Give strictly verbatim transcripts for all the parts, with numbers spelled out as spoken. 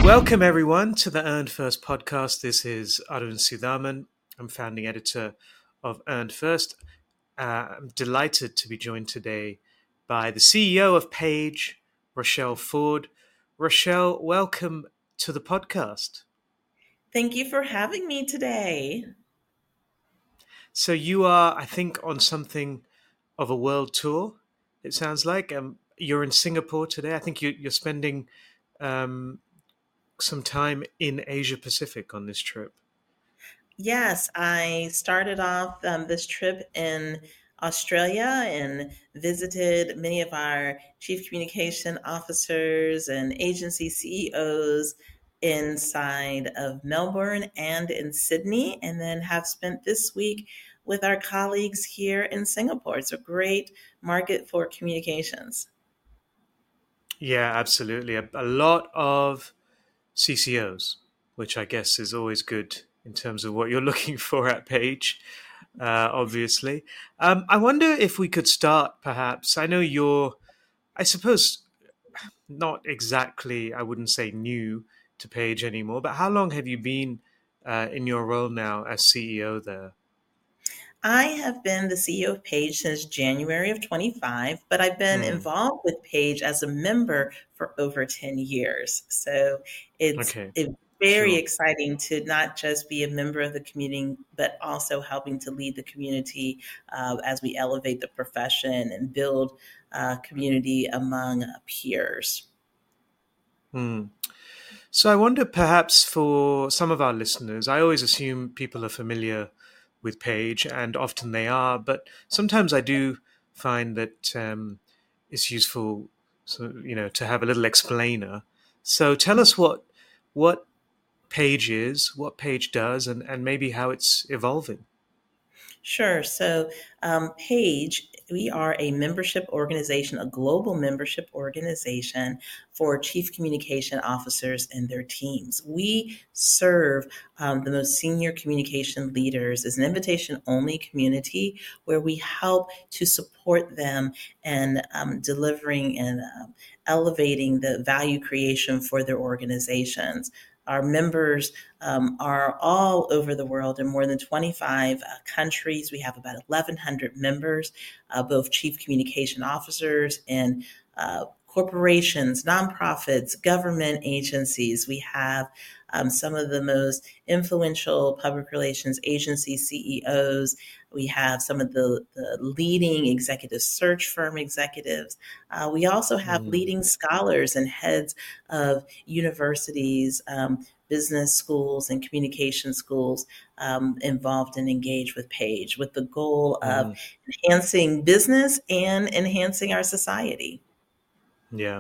Welcome, everyone, to the Earned First podcast. This is Arun Sudhaman. I'm founding editor of Earned First. Uh, I'm delighted to be joined today by the C E O of Page, Rochelle Ford. Rochelle, welcome to the podcast. Thank you for having me today. So you are, I think, on something of a world tour, it sounds like. Um, you're in Singapore today. I think you, you're spending um, some time in Asia Pacific on this trip. Yes, I started off um, this trip in Australia and visited many of our chief communication officers and agency C E Os inside of Melbourne and in Sydney, and then have spent this week with our colleagues here in Singapore. It's a great market for communications. Yeah, absolutely. A, a lot of C C Os, which I guess is always good in terms of what you're looking for at Page, uh, obviously. Um, I wonder if we could start perhaps. I know you're, I suppose, not exactly, I wouldn't say new to Page anymore, but how long have you been uh, in your role now as C E O there? I have been the C E O of Page since January of twenty-five, but I've been Hmm. involved with Page as a member for over ten years. So it's, Okay, it's very sure. exciting to not just be a member of the community, but also helping to lead the community uh, as we elevate the profession and build uh, community among peers. Hmm. So I wonder perhaps for some of our listeners, I always assume people are familiar with Page, and often they are, but sometimes I do find that um, it's useful, so, you know, to have a little explainer. So tell us what what Page is, what Page does, and, and maybe how it's evolving. Sure. So, um, Page, we are a membership organization, a global membership organization for chief communication officers and their teams. We serve um, the most senior communication leaders as an invitation only community where we help to support them in um, delivering and um, elevating the value creation for their organizations. Our members um, are all over the world in more than twenty-five uh, countries. We have about eleven hundred members, uh, both chief communication officers and uh, corporations, nonprofits, government agencies. We have um, some of the most influential public relations agency C E Os. We have some of the, the leading executive search firm executives. Uh, we also have Mm, leading scholars and heads of universities, um, business schools, and communication schools um, involved and engaged with Page with the goal of mm, enhancing business and enhancing our society. yeah.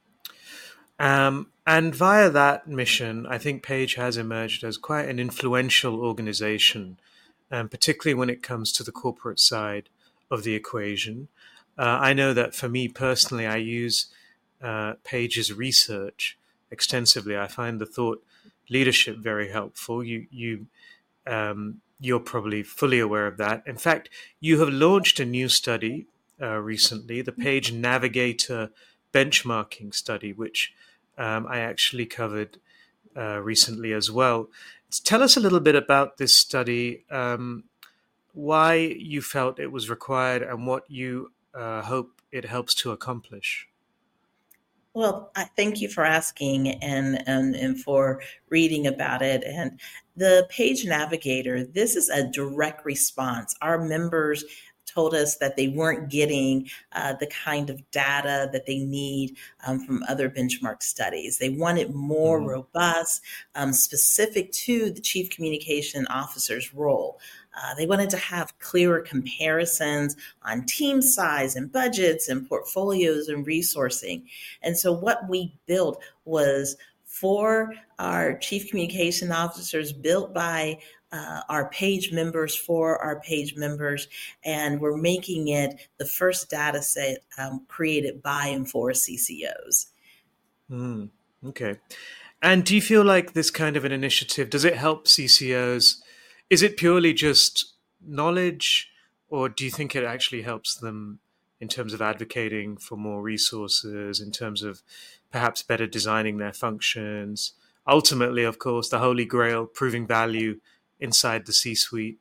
Um, and via that mission, I think Page has emerged as quite an influential organization, um, particularly when it comes to the corporate side of the equation. Uh, I know that for me personally, I use uh, Page's research extensively. I find the thought leadership very helpful. You, you, um, you're probably fully aware of that. In fact, you have launched a new study uh, recently, the Page Navigator benchmarking study, which um, I actually covered uh, recently as well. Tell us a little bit about this study, um, why you felt it was required, and what you uh, hope it helps to accomplish. Well, I thank you for asking and, and and for reading about it. And the Page Navigator, this is a direct response. Our members told us that they weren't getting uh, the kind of data that they need um, from other benchmark studies. They wanted more Mm, robust, um, specific to the chief communication officer's role. Uh, they wanted to have clearer comparisons on team size and budgets and portfolios and resourcing. And so what we built was for our chief communication officers, built by uh, our Page members for our Page members, and we're making it the first data set um, created by and for C C Os. mm, okay. And do you feel like this kind of an initiative, does it help C C Os? Is it purely just knowledge, or do you think it actually helps them in terms of advocating for more resources, in terms of perhaps better designing their functions? ultimately, of course, the holy grail, proving value inside the C-suite?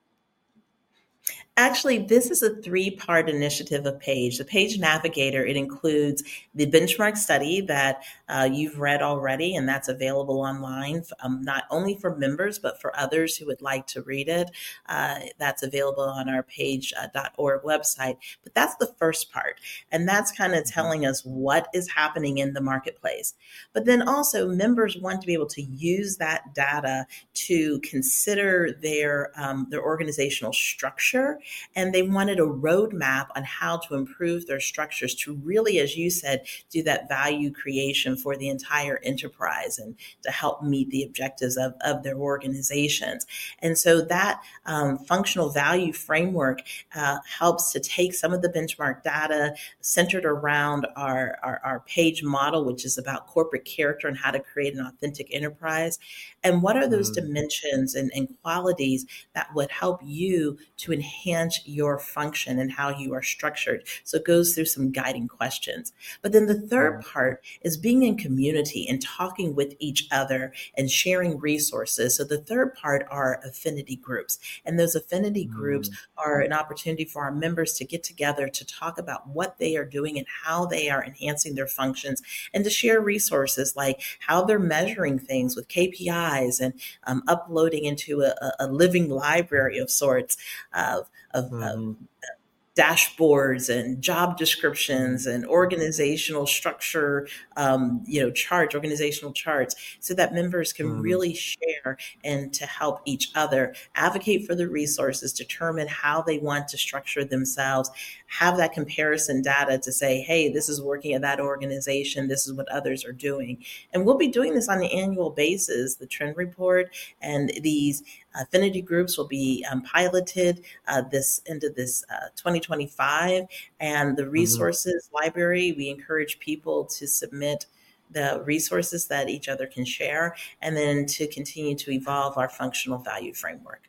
Actually, this is a three-part initiative of Page. The Page Navigator, it includes the benchmark study that uh, you've read already, and that's available online, um, not only for members, but for others who would like to read it. Uh, that's available on our page dot org website. But that's the first part, and that's kind of telling us what is happening in the marketplace. But then also, members want to be able to use that data to consider their, um, their organizational structure, and they wanted a roadmap on how to improve their structures to really, as you said, do that value creation for the entire enterprise and to help meet the objectives of, of their organizations. And so that um, functional value framework uh, helps to take some of the benchmark data centered around our, our, our Page model, which is about corporate character and how to create an authentic enterprise. And what are those mm. dimensions and, and qualities that would help you to enhance your function and how you are structured? So it goes through some guiding questions. But then the third part is being in community and talking with each other and sharing resources. So the third part are affinity groups. And those affinity mm. groups are an opportunity for our members to get together to talk about what they are doing and how they are enhancing their functions, and to share resources like how they're measuring things with K P Is and um, uploading into a, a living library of sorts of, of, mm-hmm. of dashboards and job descriptions and organizational structure, um, you know, charts, organizational charts, so that members can mm. really share and to help each other advocate for the resources, determine how they want to structure themselves, have that comparison data to say, hey, this is working at that organization, this is what others are doing. And we'll be doing this on an annual basis, the trend report, and these affinity groups will be um, piloted uh, this into this uh, twenty twenty-five. And the resources mm-hmm. library, we encourage people to submit the resources that each other can share, and then to continue to evolve our functional value framework.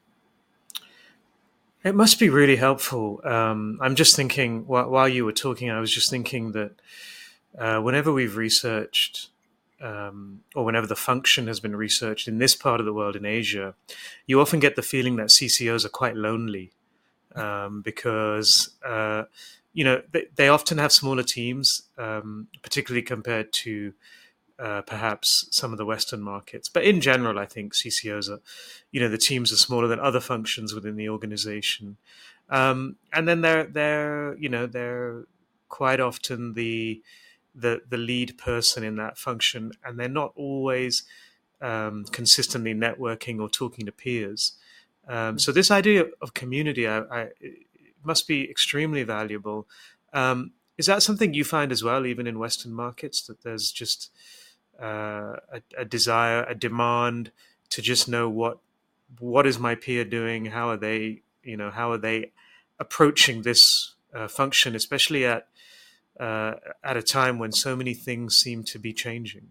It must be really helpful. Um, I'm just thinking, while, while you were talking, I was just thinking that uh, whenever we've researched Um, or whenever the function has been researched in this part of the world, in Asia, you often get the feeling that C C Os are quite lonely um, because, uh, you know, they, they often have smaller teams, um, particularly compared to uh, perhaps some of the Western markets. But in general, I think C C Os are, you know, the teams are smaller than other functions within the organization. Um, and then they're, they're, you know, they're quite often the the the lead person in that function, and they're not always um, consistently networking or talking to peers. Um, so this idea of community I, I, it must be extremely valuable. Um, is that something you find as well, even in Western markets, that there's just uh, a, a desire, a demand to just know what what is my peer doing? How are they, you know, how are they approaching this uh, function, especially at Uh, at a time when so many things seem to be changing?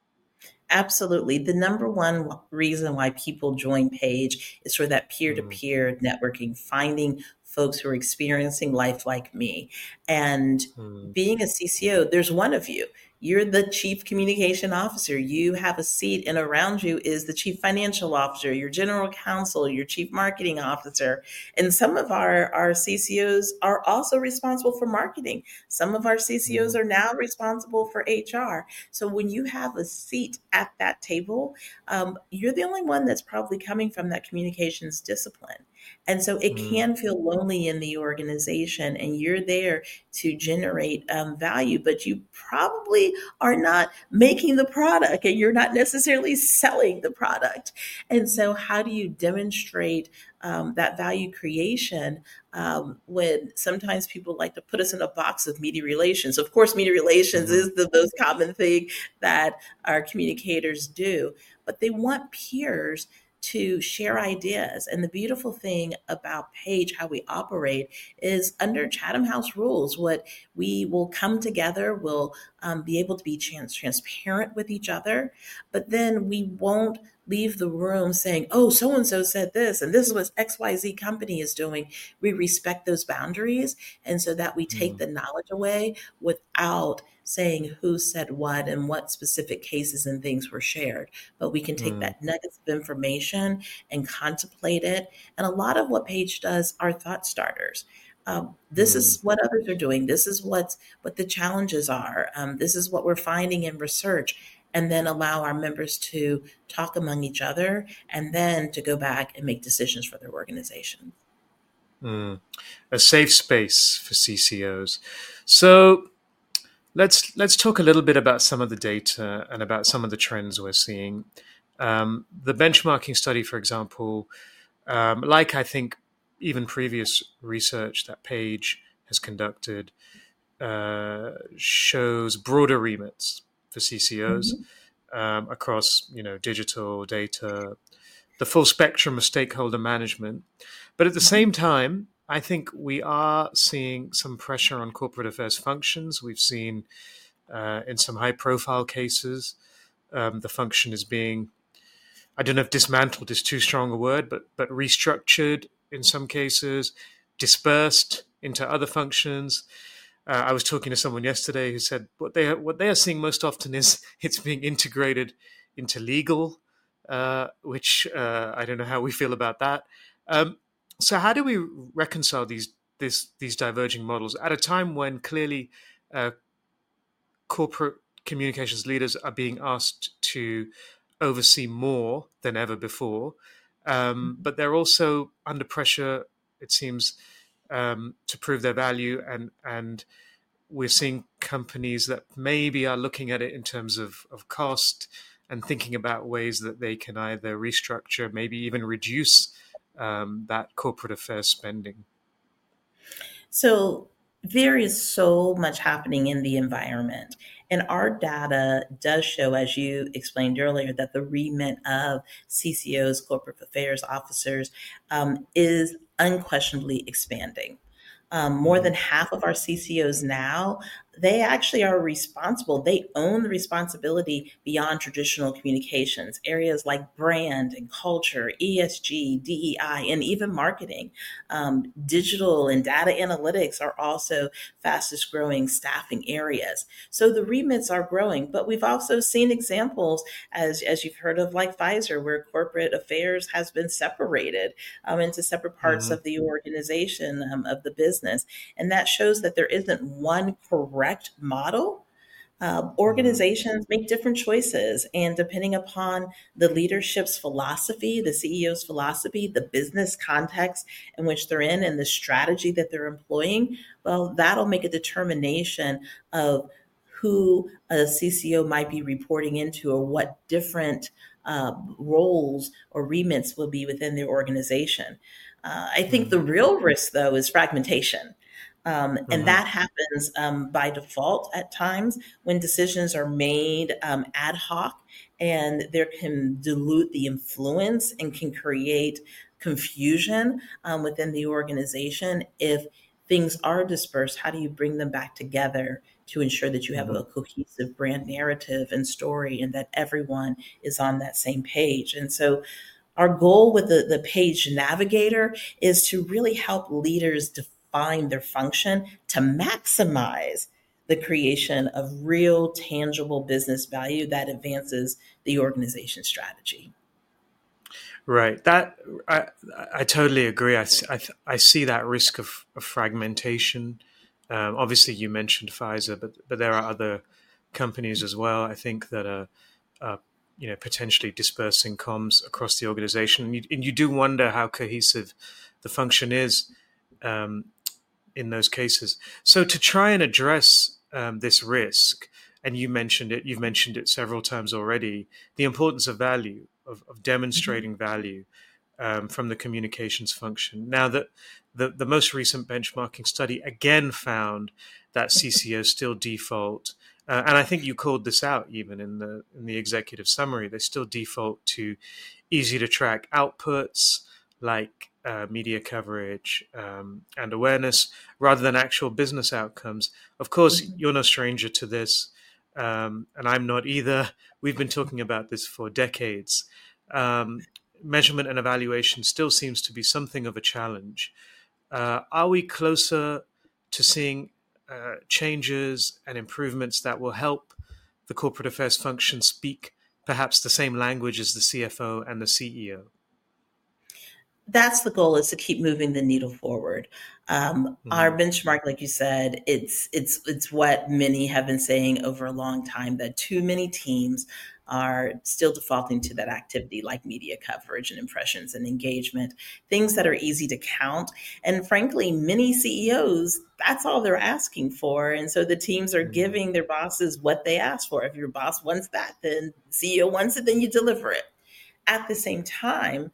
Absolutely. The number one reason why people join Page is for that peer-to-peer mm. networking, finding folks who are experiencing life like me. And mm. being a C C O, there's one of you. You're the chief communication officer. You have a seat, and around you is the chief financial officer, your general counsel, your chief marketing officer. And some of our, our C C Os are also responsible for marketing. Some of our C C Os mm. are now responsible for H R. So when you have a seat at that table, um, you're the only one that's probably coming from that communications discipline. And so it mm. can feel lonely in the organization, and you're there to generate um, value, but you probably are not making the product, and you're not necessarily selling the product. And so how do you demonstrate um, that value creation um, when sometimes people like to put us in a box of media relations? Of course, media relations mm-hmm. is the most common thing that our communicators do, but they want peers to share ideas. And the beautiful thing about Page, how we operate, is under Chatham House rules. What we will come together, we'll um, be able to be trans- transparent with each other, but then we won't leave the room saying, oh, so-and-so said this, and this is what X Y Z company is doing. We respect those boundaries, and so that we take mm. the knowledge away without saying who said what and what specific cases and things were shared, but we can take Mm, that nuggets of information and contemplate it. And a lot of what Page does are thought starters. Um, this mm. is what others are doing. This is what what the challenges are. Um, this is what we're finding in research, and then allow our members to talk among each other, and then to go back and make decisions for their organization. Mm. A safe space for C C Os. So let's let's talk a little bit about some of the data and about some of the trends we're seeing. Um, the benchmarking study, for example, um, like I think even previous research that Page has conducted, uh, shows broader remits for C C Os Mhm. um, across you know digital data, the full spectrum of stakeholder management. But at the Mhm. same time, I think we are seeing some pressure on corporate affairs functions. We've seen uh, in some high profile cases, um, the function is being, I don't know if dismantled is too strong a word, but, but restructured in some cases, dispersed into other functions. Uh, I was talking to someone yesterday who said what they are, what they are seeing most often is it's being integrated into legal, uh, which uh, I don't know how we feel about that. Um, so how do we reconcile these this, these diverging models at a time when clearly uh, corporate communications leaders are being asked to oversee more than ever before, um, but they're also under pressure, it seems, um, to prove their value, and and we're seeing companies that maybe are looking at it in terms of, of cost and thinking about ways that they can either restructure, maybe even reduce um, that corporate affairs spending. So there is so much happening in the environment. And our data does show, as you explained earlier, that the remit of C C Os, corporate affairs officers, um, is unquestionably expanding. Um, more Mm-hmm. than half of our C C Os now, they actually are responsible. They own the responsibility beyond traditional communications, areas like brand and culture, E S G, D E I, and even marketing. Um, digital and data analytics are also fastest growing staffing areas. So the remits are growing, but we've also seen examples, as, as you've heard of, like Pfizer, where corporate affairs has been separated um, into separate parts Mm-hmm. of the organization, um, of the business. And that shows that there isn't one correct model. Uh, Mm-hmm. organizations make different choices, and depending upon the leadership's philosophy, the C E O's philosophy, the business context in which they're in, and the strategy that they're employing, well, that'll make a determination of who a C C O might be reporting into, or what different uh, roles or remits will be within their organization. Uh, I think the real risk, though, is fragmentation. Um, and Mm-hmm. that happens um, by default at times when decisions are made um, ad hoc, and there can dilute the influence and can create confusion um, within the organization. If things are dispersed, how do you bring them back together to ensure that you have Mm-hmm. a cohesive brand narrative and story, and that everyone is on that same page? And so our goal with the, the Page Navigator is to really help leaders define their function to maximize the creation of real, tangible business value that advances the organization strategy. Right. That I I totally agree. I, s- I, th- I see that risk of, of fragmentation. Um, obviously, you mentioned Pfizer, but but there are other companies as well. I think that are, are you know potentially dispersing comms across the organization, and you, and you do wonder how cohesive the function is um, in those cases. So to try and address um, this risk, and you mentioned it, you've mentioned it several times already, the importance of value, of, of Mhm. demonstrating value um, from the communications function. Now that the, the most recent benchmarking study again found that C C Os still default, uh, and I think you called this out even in the in the executive summary. They still default to easy to track outputs like uh, media coverage um, and awareness rather than actual business outcomes. Of course, Mhm. you're no stranger to this, um, and I'm not either. We've been talking about this for decades. Um, Measurement and evaluation still seems to be something of a challenge. Uh, are we closer to seeing uh, changes and improvements that will help the corporate affairs function speak perhaps the same language as the C F O and the C E O? That's the goal, is to keep moving the needle forward. Um, our Mm, benchmark, like you said, it's it's it's what many have been saying over a long time, that too many teams are still defaulting to that activity, like media coverage and impressions and engagement, things that are easy to count. And frankly, many C E Os, that's all they're asking for. And so the teams are mm, giving their bosses what they ask for. If your boss wants that, then C E O wants it, then you deliver it. At the same time,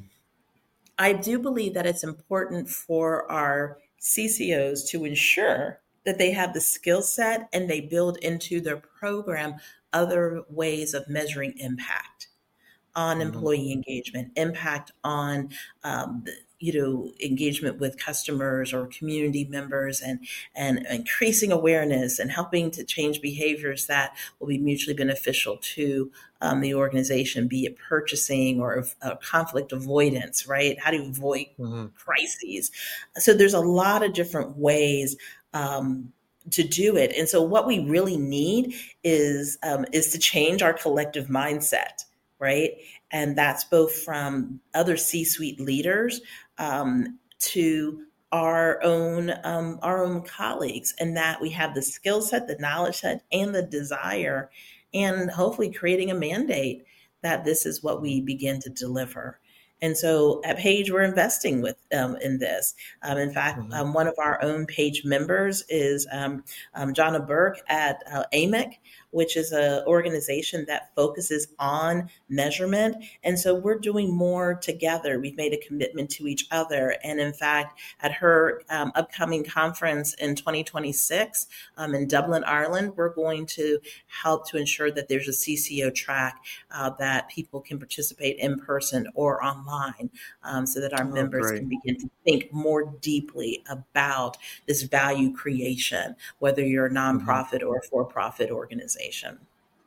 I do believe that it's important for our C C Os to ensure that they have the skill set and they build into their program other ways of measuring impact on mhm, employee engagement, impact on um, the, you know, engagement with customers or community members, and and increasing awareness and helping to change behaviors that will be mutually beneficial to um, the organization, be it purchasing or uh, conflict avoidance, right? How do you avoid mhm, crises? So there's a lot of different ways um, to do it, and so what we really need is um, is to change our collective mindset, right? And that's both from other C-suite leaders um, to our own um, our own colleagues, and that we have the skill set, the knowledge set, and the desire, and hopefully creating a mandate that this is what we begin to deliver. And so at Page, we're investing with um, in this. Um, in fact, mhm, um, one of our own Page members is um, um, Jonna Burke at uh, A M E C, which is an organization that focuses on measurement. And so we're doing more together. We've made a commitment to each other. And in fact, at her um, upcoming conference in twenty twenty-six um, in Dublin, Ireland, we're going to help to ensure that there's a C C O track uh, that people can participate in person or online, um, so that our Oh, members great. can begin to think more deeply about this value creation, whether you're a Mhm. nonprofit or a for-profit organization.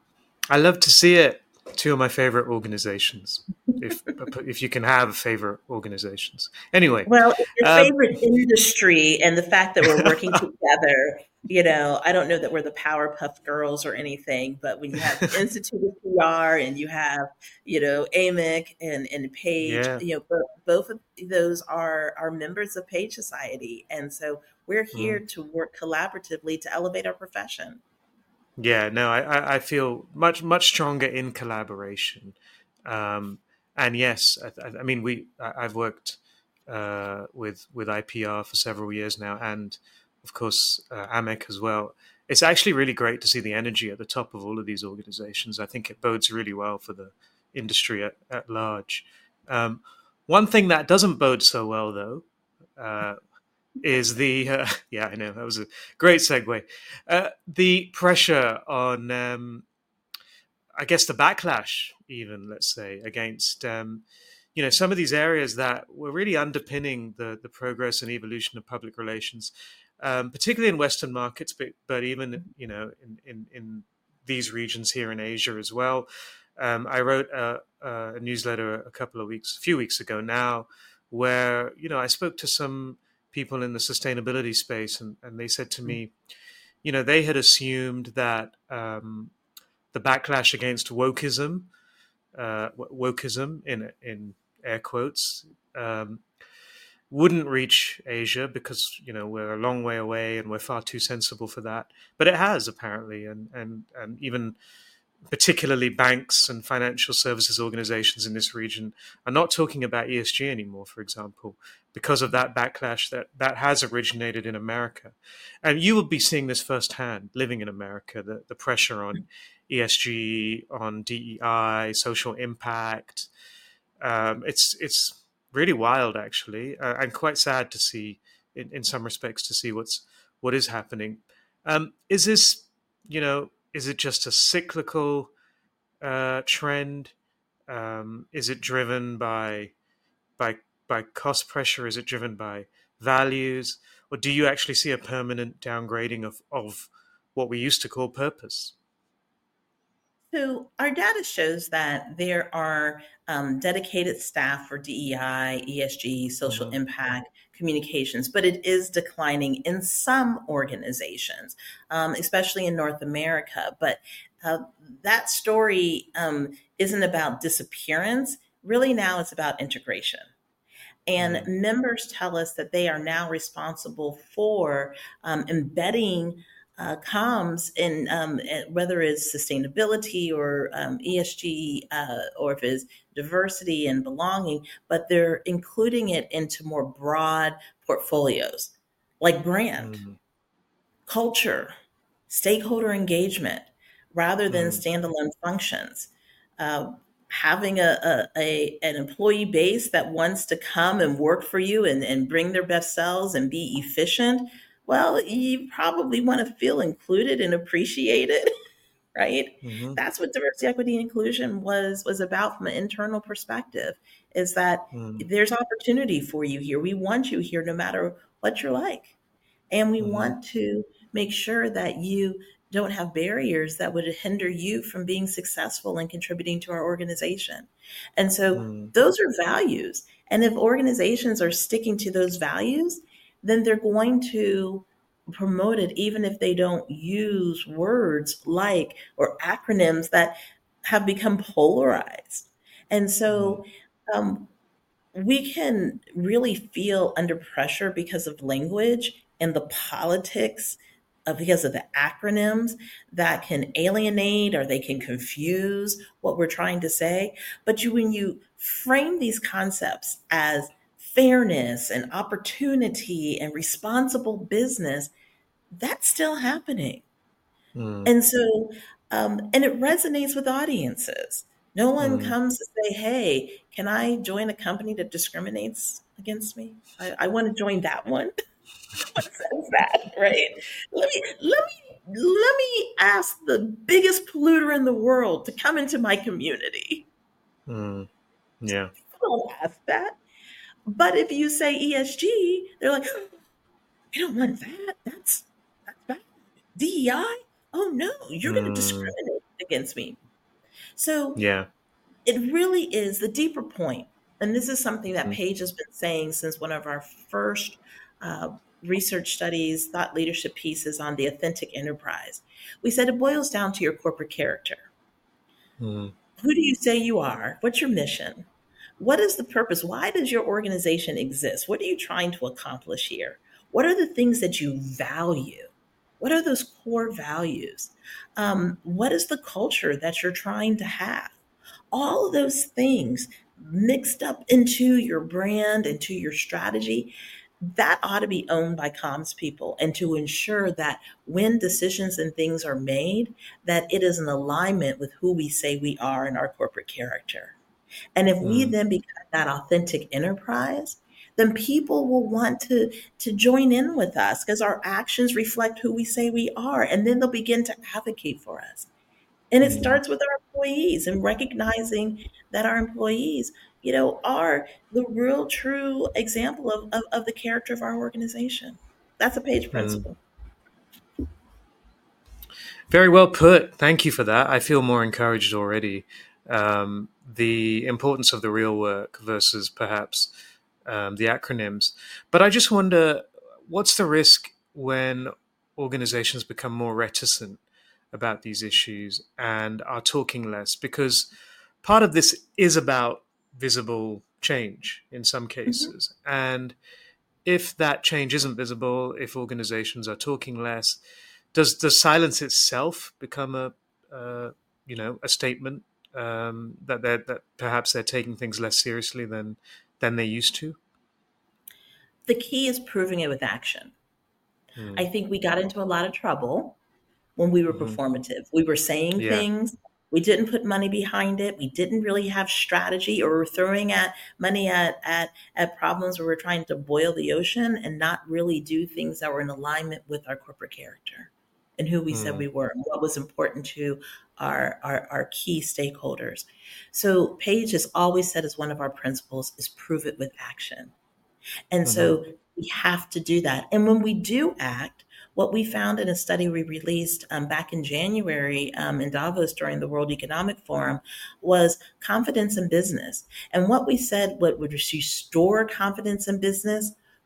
I love to see it. Two of my favorite organizations, if if you can have favorite organizations. Anyway, Well, your um, favorite industry and the fact that we're working together, you know, I don't know that we're the Powerpuff Girls or anything, but when you have Institute of P R and you have, you know, A M I C and, and Page, yeah. you know, bo- both of those are, are members of Page Society. And so we're here Mm. to work collaboratively to elevate our profession. Yeah, no, I, I I feel much much stronger in collaboration, um, and yes, I, I I mean we I- I've worked uh, with with I P R for several years now, and of course uh, A M E C as well. It's actually really great to see the energy at the top of all of these organizations. I think it bodes really well for the industry at, at large. Um, One thing that doesn't bode so well, though, uh, is the uh, yeah, I know that was a great segue. Uh, the pressure on, um, I guess, the backlash, even let's say, against um, you know some of these areas that were really underpinning the the progress and evolution of public relations, um, particularly in Western markets, but but even you know in in, in these regions here in Asia as well. Um, I wrote a, a newsletter a couple of weeks, a few weeks ago now, where you know I spoke to some people in the sustainability space, and, and they said to me, you know, they had assumed that um, the backlash against wokeism, uh, wokeism in in air quotes, um, wouldn't reach Asia because you know we're a long way away and we're far too sensible for that. But it has apparently, and and and even particularly banks and financial services organizations in this region are not talking about E S G anymore, for example, because of that backlash that, that has originated in America. And you will be seeing this firsthand living in America, the, the pressure on E S G, on D E I, social impact. Um, it's, it's really wild, actually, uh, and quite sad to see, in, in some respects, to see what's, what is happening. Um, is this, you know, is it just a cyclical uh, trend? Um, is it driven by by by cost pressure? Is it driven by values, or do you actually see a permanent downgrading of of what we used to call purpose? So our data shows that there are um, dedicated staff for D E I, E S G, social Hmm. impact, communications, but it is declining in some organizations, um, especially in North America. But uh, that story um, isn't about disappearance. Really, now it's about integration. And Mm. members tell us that they are now responsible for um, embedding uh, comms in um, eh, whether it's sustainability or um, E S G uh, or if it's diversity and belonging, but they're including it into more broad portfolios like brand, Mm. culture, stakeholder engagement, rather than Mm. standalone functions. Uh, Having a, a, a an employee base that wants to come and work for you and, and bring their best selves and be efficient, well, you probably want to feel included and appreciated, right? Mhm. That's what diversity, equity, and inclusion was was about from an internal perspective. Is that Mm. there's opportunity for you here. We want you here, no matter what you're like. And we Mhm. want to make sure that you don't have barriers that would hinder you from being successful and contributing to our organization. And so Mm. those are values. And if organizations are sticking to those values, then they're going to promote it, even if they don't use words like or acronyms that have become polarized. And Mm. so um, we can really feel under pressure because of language and the politics, uh, because of the acronyms that can alienate or they can confuse what we're trying to say. But you, when you frame these concepts as fairness and opportunity and responsible business, that's still happening. Mm. And so, um, and it resonates with audiences. No one Mm. comes to say, hey, can I join a company that discriminates against me? I, I want to join that one. No one says that, right? Let me let me let me ask the biggest polluter in the world to come into my community. Mm. Yeah. People don't ask that. But if you say E S G, they're like, we don't want that. That's that's bad. D E I? Oh no, you're going to Mm. discriminate against me. So Yeah. it really is the deeper point, and this is something that Mhm. Paige has been saying since one of our first uh, research studies, thought leadership pieces on the authentic enterprise. We said it boils down to your corporate character. Mm. Who do you say you are? What's your mission? What is the purpose? Why does your organization exist? What are you trying to accomplish here? What are the things that you value? What are those core values? Um, what is the culture that you're trying to have? All of those things mixed up into your brand, into your strategy, that ought to be owned by comms people, and to ensure that when decisions and things are made, that it is in alignment with who we say we are in our corporate character. And if we Mm. then become that authentic enterprise, then people will want to to join in with us because our actions reflect who we say we are, and then they'll begin to advocate for us. And it Mm. starts with our employees and recognizing that our employees, you know, are the real true example of, of, of the character of our organization. That's a Page Mm. principle. Very well put. Thank you for that. I feel more encouraged already. Um, the importance of the real work versus perhaps um, the acronyms. But I just wonder, what's the risk when organizations become more reticent about these issues and are talking less? Because part of this is about visible change in some Mhm. cases. And if that change isn't visible, if organizations are talking less, does does silence itself become a uh, you know a statement um, that they that perhaps they're taking things less seriously than than they used to? The key is proving it with action. I Mm. think we got into a lot of trouble when we were Hmm. performative. We were saying Yeah. things, we didn't put money behind it, we didn't really have strategy, or we're throwing at money at at at problems where we're trying to boil the ocean and not really do things that were in alignment with our corporate character and who we said Mm. we were and what was important to our, our our key stakeholders. So Paige has always said as one of our principles is prove it with action. And Hmm. so we have to do that. And when we do act, what we found in a study we released um, back in January um, in Davos during the World Economic Forum was confidence in business. And what we said, what would restore confidence in business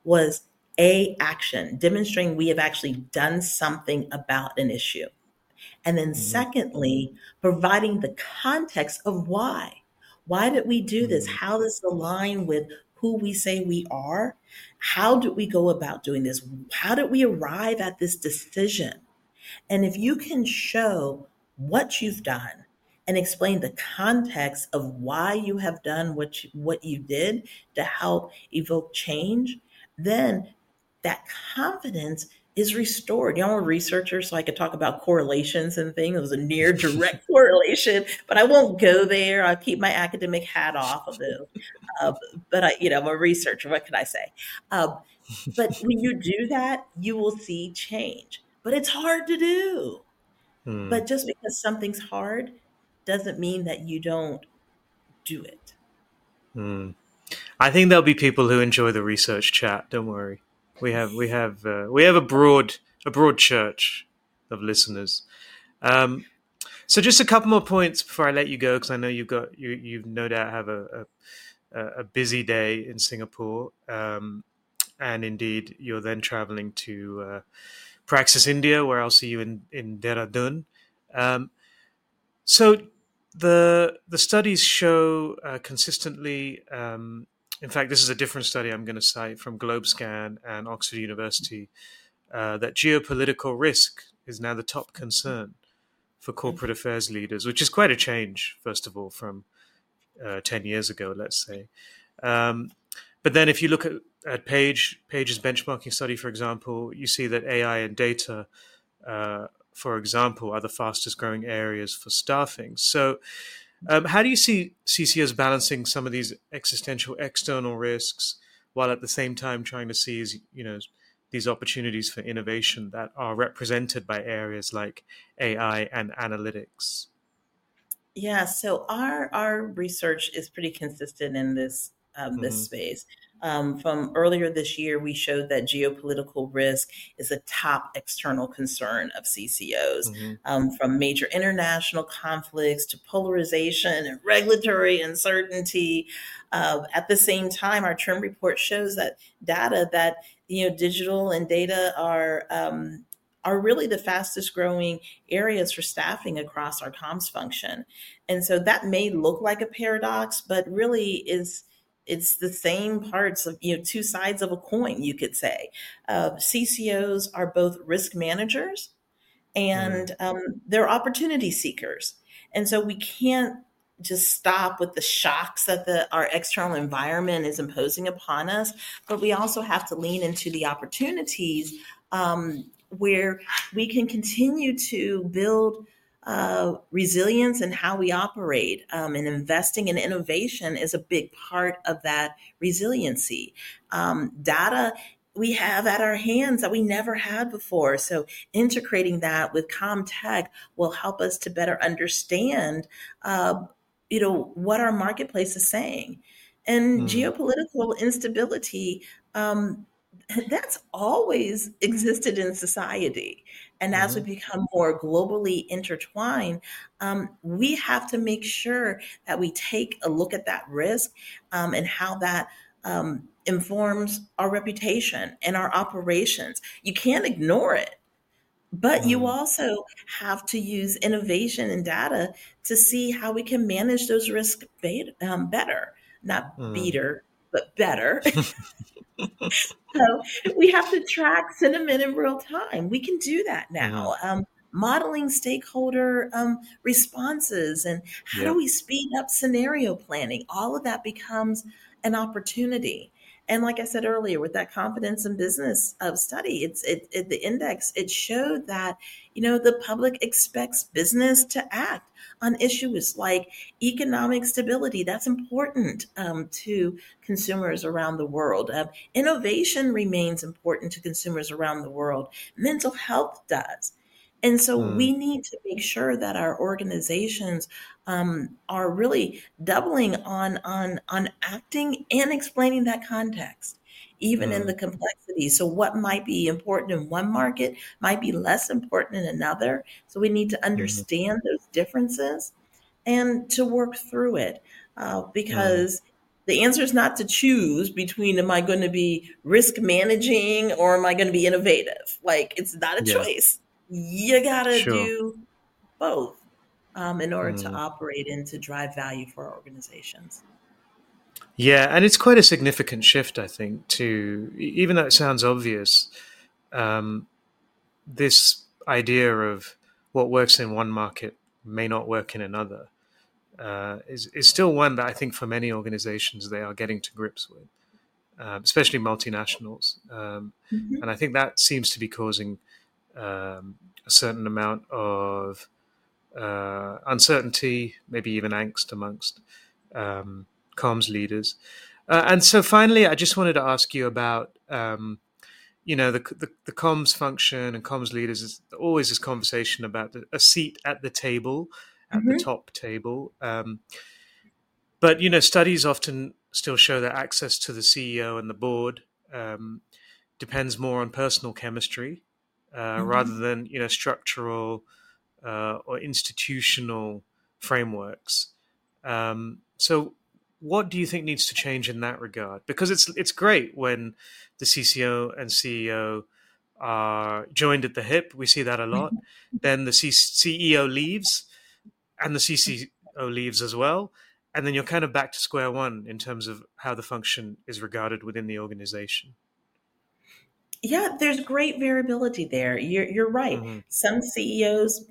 was a action, demonstrating we have actually done something about an issue. And then Mm-hmm. secondly, providing the context of why. Why did we do this? Mm-hmm. How does it align with who we say we are? How did we go about doing this? How did we arrive at this decision? And if you can show what you've done and explain the context of why you have done what you, what you did to help evoke change, then that confidence is restored. You know, I'm a researcher, so I could talk about correlations and things. It was a near direct correlation, but I won't go there. I'll keep my academic hat off of it. Uh, but I, you know, I'm a researcher. What can I say? Um, but when you do that, you will see change. But it's hard to do. Mm. But just because something's hard doesn't mean that you don't do it. Mm. I think there'll be people who enjoy the research chat. Don't worry. We have we have uh, we have a broad a broad church of listeners. Um, so just a couple more points before I let you go, because I know you've got you you no doubt have a a, a busy day in Singapore, um, and indeed you're then traveling to uh, Praxis India, where I'll see you in in Dehradun. Um, so the the studies show uh, consistently. Um, in fact, this is a different study I'm going to cite from GlobeScan and Oxford University, uh, that geopolitical risk is now the top concern for corporate affairs leaders, which is quite a change, first of all, from uh, ten years ago, let's say. Um, but then if you look at, at Page, Page's benchmarking study, for example, you see that A I and data, uh, for example, are the fastest growing areas for staffing. So um, how do you see C C Os balancing some of these existential external risks while at the same time trying to seize, you know, these opportunities for innovation that are represented by areas like A I and analytics? Yeah, so our our research is pretty consistent in this um, this Hmm. space. Um, from earlier this year, we showed that geopolitical risk is a top external concern of C C Os, Hmm. um, from major international conflicts to polarization and regulatory uncertainty. Uh, at the same time, our term report shows that data that you know digital and data are um, are really the fastest growing areas for staffing across our comms function. And so that may look like a paradox, but really is it's the same parts of you know two sides of a coin, you could say. Uh, C C Os are both risk managers Mm. and um, they're opportunity seekers, and so we can't just stop with the shocks that the our external environment is imposing upon us, but we also have to lean into the opportunities, um, where we can continue to build uh, resilience in how we operate, um, and investing in innovation is a big part of that resiliency. Um, data we have at our hands that we never had before. So integrating that with ComTech will help us to better understand, uh, you know, what our marketplace is saying. And Mm. geopolitical instability, um, that's always existed in society. And as we Hmm. become more globally intertwined, um, we have to make sure that we take a look at that risk, um, and how that um, informs our reputation and our operations. You can't ignore it, but you Mm. also have to use innovation and data to see how we can manage those risks bet- um, better, not Mm. beater, but better. So we have to track sentiment in real time. We can do that Hmm. now. Um, modeling stakeholder um, responses and how do Yeah. we speed up scenario planning? All of that becomes an opportunity. And like I said earlier, with that confidence in business of study, it's it, it the index. It showed that you know the public expects business to act on issues like economic stability. That's important, um, to consumers around the world. Um, Innovation remains important to consumers around the world. Mental health does. And so Mm. we need to make sure that our organizations um, are really doubling on, on, on acting and explaining that context, even in the Mm. complexity. So, what might be important in one market might be less important in another. So, we need to Hmm. understand those differences and to work through it, uh, Mm. because the answer is not to choose between, am I going to be risk managing or am I going to be innovative? Like, it's not a Yeah, choice. You got to sure. do both um, in order to Mm. operate and to drive value for our organizations. Yeah, and it's quite a significant shift, I think, to e- even though it sounds obvious, um, this idea of what works in one market may not work in another uh, is, is still one that I think for many organizations they are getting to grips with, um, especially multinationals. Um, Mhm. and I think that seems to be causing um, a certain amount of uh, uncertainty, maybe even angst amongst um, comms leaders. Uh, and so finally, I just wanted to ask you about, um, you know, the, the, the comms function and comms leaders is always this conversation about the, a seat at the table, at the Mhm. top table. Um, but, you know, studies often still show that access to the C E O and the board um, depends more on personal chemistry uh, rather Mhm. than, you know, structural uh, or institutional frameworks. Um, so, what do you think needs to change in that regard? Because it's it's great when the C C O and C E O are joined at the hip. We see that a lot. Then the C- CEO leaves, and the C C O leaves as well, and then you're kind of back to square one in terms of how the function is regarded within the organization. Yeah, there's great variability there. You're, you're right. Mm-hmm. Some C E Os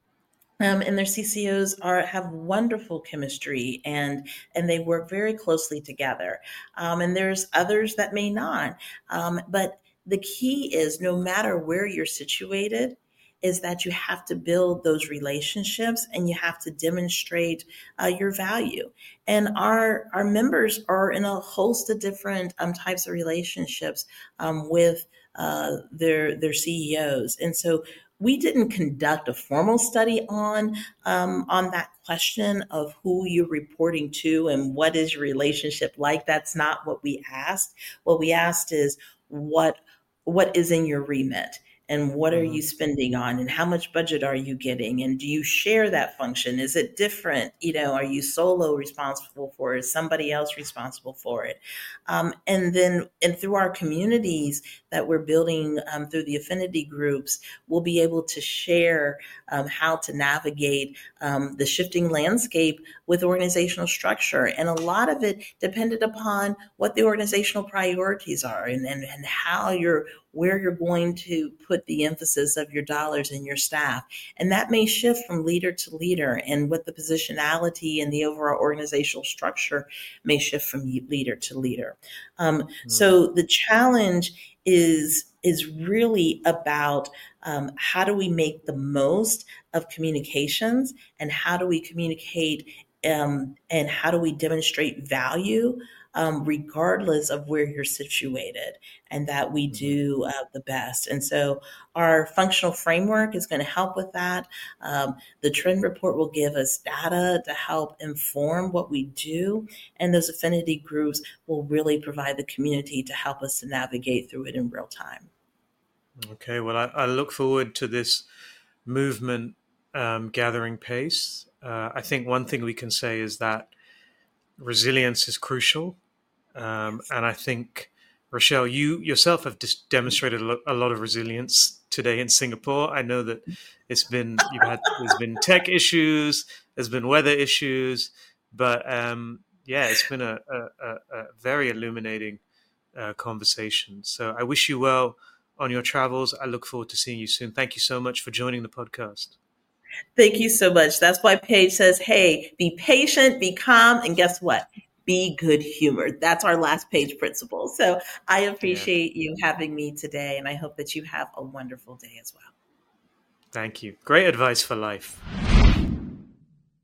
um, and their C C Os are have wonderful chemistry and and they work very closely together. Um, and there's others that may not. Um, but the key is no matter where you're situated, is that you have to build those relationships and you have to demonstrate uh, your value. And our our members are in a host of different um, types of relationships um, with uh, their their C E Os, and so we didn't conduct a formal study on um, on that question of who you're reporting to and what is your relationship like. That's not what we asked. What we asked is what what is in your remit and what are Mm-hmm. you spending on and how much budget are you getting and do you share that function? Is it different? You know, are you solo responsible for it? Is somebody else responsible for it? Um, and then and through our communities that we're building um, through the affinity groups, we'll be able to share um, how to navigate um, the shifting landscape with organizational structure. And a lot of it depended upon what the organizational priorities are and, and, and how you're where you're going to put the emphasis of your dollars and your staff. And that may shift from leader to leader, and what the positionality and the overall organizational structure may shift from leader to leader. Um, so the challenge is is really about um, how do we make the most of communications and how do we communicate um, and how do we demonstrate value um, regardless of where you're situated, and that we Mm-hmm. do uh, the best. And so our functional framework is going to help with that. Um, the trend report will give us data to help inform what we do, and those affinity groups will really provide the community to help us to navigate through it in real time. Okay, well, I, I look forward to this movement um, gathering pace. Uh, I think one thing we can say is that resilience is crucial. Um, Yes. and I think, Rochelle, you yourself have dis- demonstrated a lo- a lot of resilience today in Singapore. I know that it's been, you've had, there's been tech issues, there's been weather issues, but um, yeah, it's been a, a, a a very illuminating uh, conversation. So I wish you well on your travels. I look forward to seeing you soon. Thank you so much for joining the podcast. Thank you so much. That's why Paige says, hey, be patient, be calm, and guess what? Be good humored. That's our last page principle. So I Yeah, appreciate you having me today, and I hope that you have a wonderful day as well. thank you. Great advice for life.